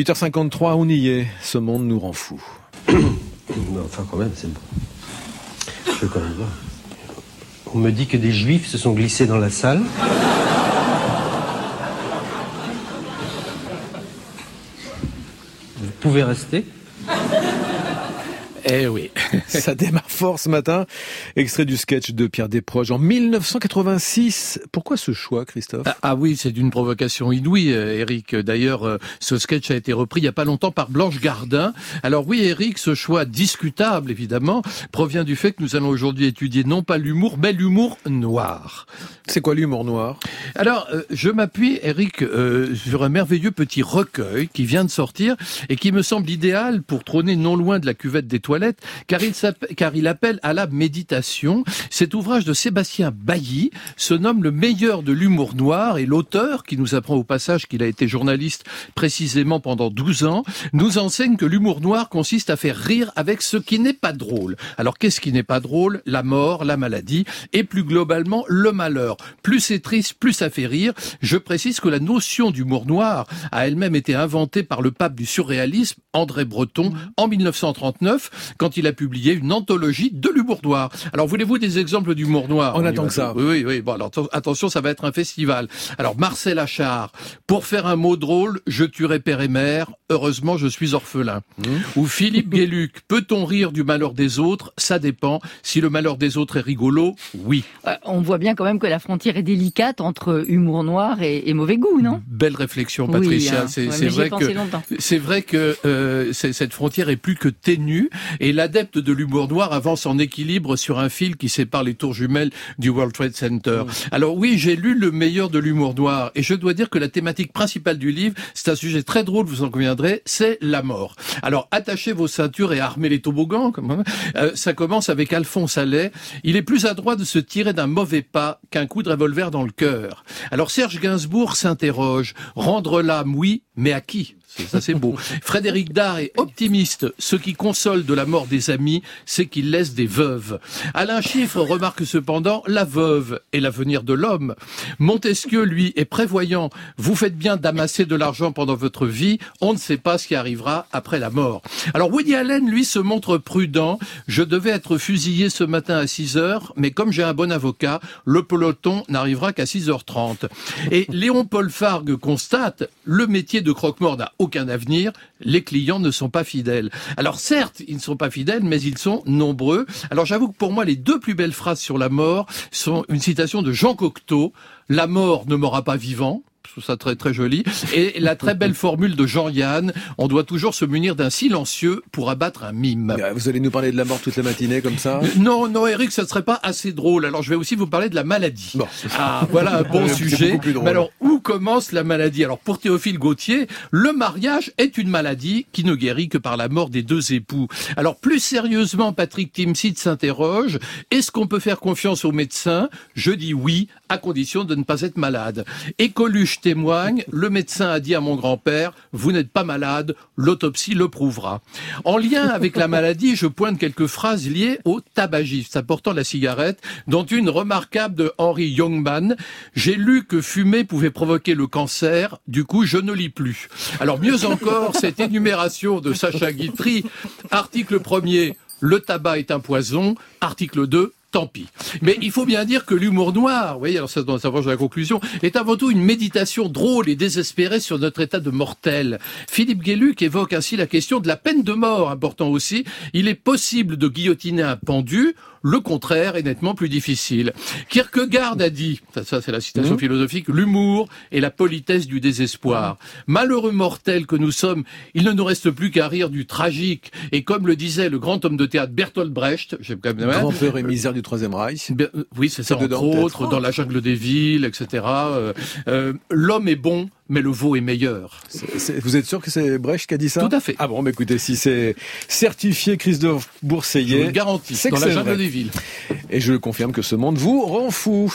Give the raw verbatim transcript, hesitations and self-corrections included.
huit heures cinquante-trois, on y est. Ce monde nous rend fous. Non, enfin, quand même, c'est bon. Je peux quand même voir. On me dit que des juifs se sont glissés dans la salle. Vous pouvez rester. Eh oui, ça démarre fort ce matin. Extrait du sketch de Pierre Desproges en mille neuf cent quatre-vingt-six. Pourquoi ce choix, Christophe ? Ah, ah oui, c'est d'une provocation inouïe, euh, Eric. D'ailleurs, euh, ce sketch a été repris il n'y a pas longtemps par Blanche Gardin. Alors oui, Eric, ce choix discutable, évidemment, provient du fait que nous allons aujourd'hui étudier non pas l'humour, mais l'humour noir. C'est quoi l'humour noir ? Alors, euh, je m'appuie, Eric, euh, sur un merveilleux petit recueil qui vient de sortir et qui me semble idéal pour trôner non loin de la cuvette des toilettes, car il, car il appelle à la méditation. Cet ouvrage de Sébastien Bailly se nomme Le meilleur de l'humour noir, et l'auteur, qui nous apprend au passage qu'il a été journaliste précisément pendant douze ans, nous enseigne que l'humour noir consiste à faire rire avec ce qui n'est pas drôle. Alors qu'est-ce qui n'est pas drôle ? La mort, la maladie et plus globalement le malheur. Plus c'est triste, plus ça fait rire. Je précise que la notion d'humour noir a elle-même été inventée par le pape du surréalisme, André Breton, en mille neuf cent trente-neuf, quand il a publié une anthologie de l'humour noir. Alors, voulez-vous des exemples d'humour noir ? On attend que ça. Oui, oui, oui. Bon, alors, attention, ça va être un festival. Alors, Marcel Achard, pour faire un mot drôle, je tuerai père et mère, heureusement, je suis orphelin. Mmh. Ou Philippe Gueluc, peut-on rire du malheur des autres ? Ça dépend. Si le malheur des autres est rigolo, oui. Euh, on voit bien quand même que la frontière est délicate entre humour noir et, et mauvais goût, non ? Belle réflexion, Patricia. Oui, hein. C'est, ouais, c'est, vrai que, c'est vrai que euh, c'est, cette frontière est plus que ténue, et l'adepte de l'humour noir avance en équilibre sur un fil qui sépare les tours jumelles du World Trade Center. Mmh. Alors oui, j'ai lu Le meilleur de l'humour noir, et je dois dire que la thématique principale du livre, c'est un sujet très drôle, vous en conviendrez, c'est la mort. Alors attachez vos ceintures et armez les toboggans, comme euh, ça commence avec Alphonse Allais. Il est plus adroit de se tirer d'un mauvais pas qu'un coup de revolver dans le cœur. Alors Serge Gainsbourg s'interroge, rendre l'âme, oui, mais à qui ? C'est, ça c'est beau. Frédéric Dard est optimiste. Ce qui console de la mort des amis, c'est qu'il laisse des veuves. Alain Chiffre remarque cependant la veuve est l'avenir de l'homme. Montesquieu, lui, est prévoyant. Vous faites bien d'amasser de l'argent pendant votre vie. On ne sait pas ce qui arrivera après la mort. Alors Woody Allen, lui, se montre prudent. Je devais être fusillé ce matin à six heures, mais comme j'ai un bon avocat, le peloton n'arrivera qu'à six heures trente. Et Léon-Paul Fargue constate, le métier de croque-mort n'a aucun avenir, les clients ne sont pas fidèles. Alors certes, ils ne sont pas fidèles, mais ils sont nombreux. Alors j'avoue que pour moi, les deux plus belles phrases sur la mort sont une citation de Jean Cocteau, « La mort ne m'aura pas vivant ». Je trouve ça très très joli. Et la très belle formule de Jean-Yann, on doit toujours se munir d'un silencieux pour abattre un mime. Vous allez nous parler de la mort toute la matinée comme ça ? Non, non, Eric, ça ne serait pas assez drôle. Alors je vais aussi vous parler de la maladie. Bon. Ah, voilà un bon sujet. Mais alors, où commence la maladie ? Alors pour Théophile Gautier, le mariage est une maladie qui ne guérit que par la mort des deux époux. Alors plus sérieusement, Patrick Timsit s'interroge, est-ce qu'on peut faire confiance aux médecins ? Je dis oui, à condition de ne pas être malade. Et Coluche témoigne, le médecin a dit à mon grand-père, vous n'êtes pas malade, l'autopsie le prouvera. En lien avec la maladie, je pointe quelques phrases liées au tabagisme, apportant la cigarette, dont une remarquable de Henry Youngman. J'ai lu que fumer pouvait provoquer le cancer, du coup je ne lis plus. Alors mieux encore, cette énumération de Sacha Guitry, article premier, le tabac est un poison, article deux, tant pis. Mais il faut bien dire que l'humour noir, vous voyez, alors ça s'approche de la conclusion, est avant tout une méditation drôle et désespérée sur notre état de mortel. Philippe Gueluc évoque ainsi la question de la peine de mort, important aussi. Il est possible de guillotiner un pendu, le contraire est nettement plus difficile. Kierkegaard a dit, ça, ça c'est la citation mmh. philosophique, l'humour est la politesse du désespoir. Malheureux mortels que nous sommes, il ne nous reste plus qu'à rire du tragique. Et comme le disait le grand homme de théâtre Bertolt Brecht, j'ai quand même grand peur et misère du Troisième Reich. Bien, oui, c'est ça, entre autres, dans La jungle des villes, et cetera. Euh, euh, l'homme est bon, mais le veau est meilleur. C'est, c'est, vous êtes sûr que c'est Brecht qui a dit ça ? Tout à fait. Ah bon, bah écoutez, si c'est certifié Christophe Bourseillet, je vous le garantis, c'est dans que La c'est jungle vrai. des villes. Et je confirme que ce monde vous rend fou.